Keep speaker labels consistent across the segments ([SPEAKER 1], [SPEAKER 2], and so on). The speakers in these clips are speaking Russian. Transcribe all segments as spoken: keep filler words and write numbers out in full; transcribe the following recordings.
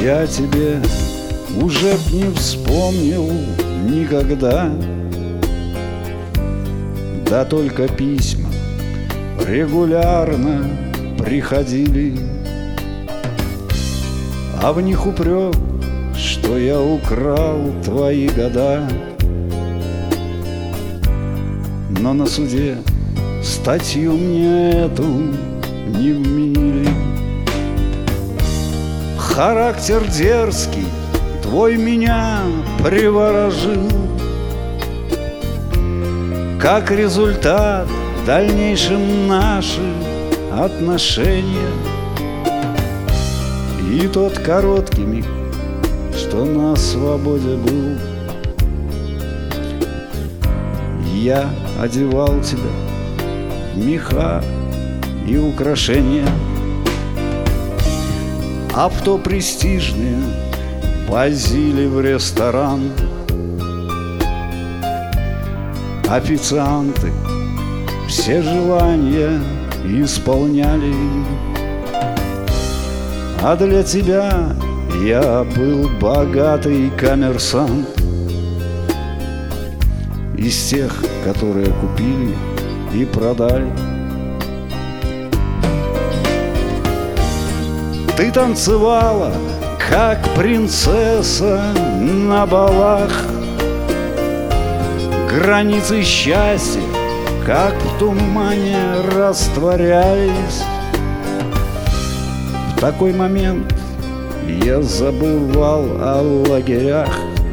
[SPEAKER 1] Я тебе уже б не вспомнил никогда. Да только письма регулярно приходили, а в них упрек, что я украл твои года. Но на суде статью мне эту не вменили. Характер дерзкий твой меня приворожил. Как результат в дальнейшем наши отношения. И тот короткий миг, что на свободе был, я одевал тебя в меха и украшения, а в то престижное возили в ресторан. Официанты все желания исполняли, а для тебя я был богатый коммерсант, из тех, которые купили и продали. Ты танцевала, как принцесса на балах. Границы счастья, как в тумане, растворялись. В такой момент я забывал о лагерях.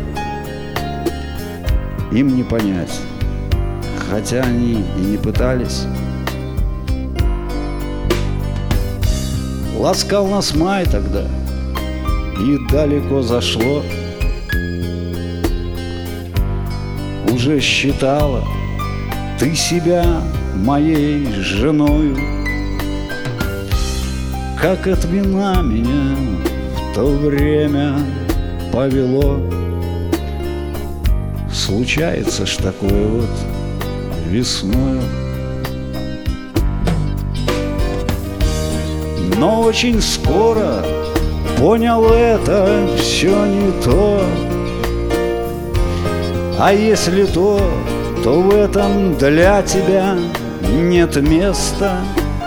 [SPEAKER 1] Им не понять, хотя они и не пытались. Ласкал нас май тогда, и далеко зашло. Уже считала ты себя моей женою. Как от вина меня в то время повело. Случается ж такое вот весною. Но очень скоро понял, это все не то. А если то, то в этом для тебя нет места.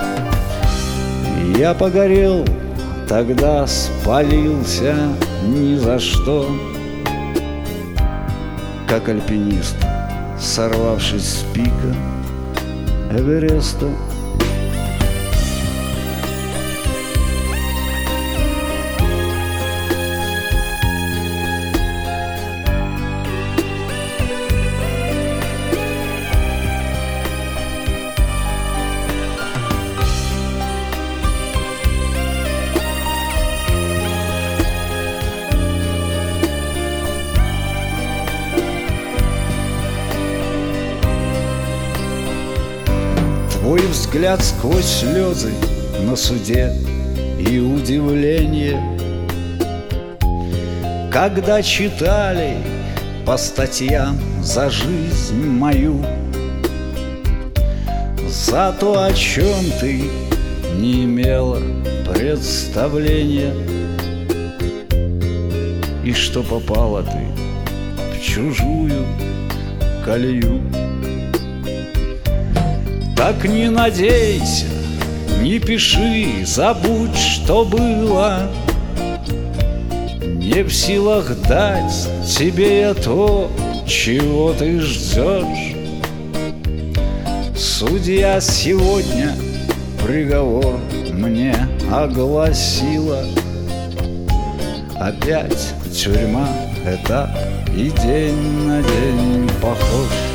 [SPEAKER 1] Я погорел, тогда спалился ни за что, как альпинист, сорвавшись с пика Эвереста. Твой взгляд сквозь слезы на суде и удивление, когда читали по статьям за жизнь мою, за то, о чем ты не имела представления, и что попала ты в чужую колею. Так не надейся, не пиши, забудь, что было. Не в силах дать тебе я то, чего ты ждешь. Судья сегодня приговор мне огласила. Опять тюрьма, этап, и день на день похож.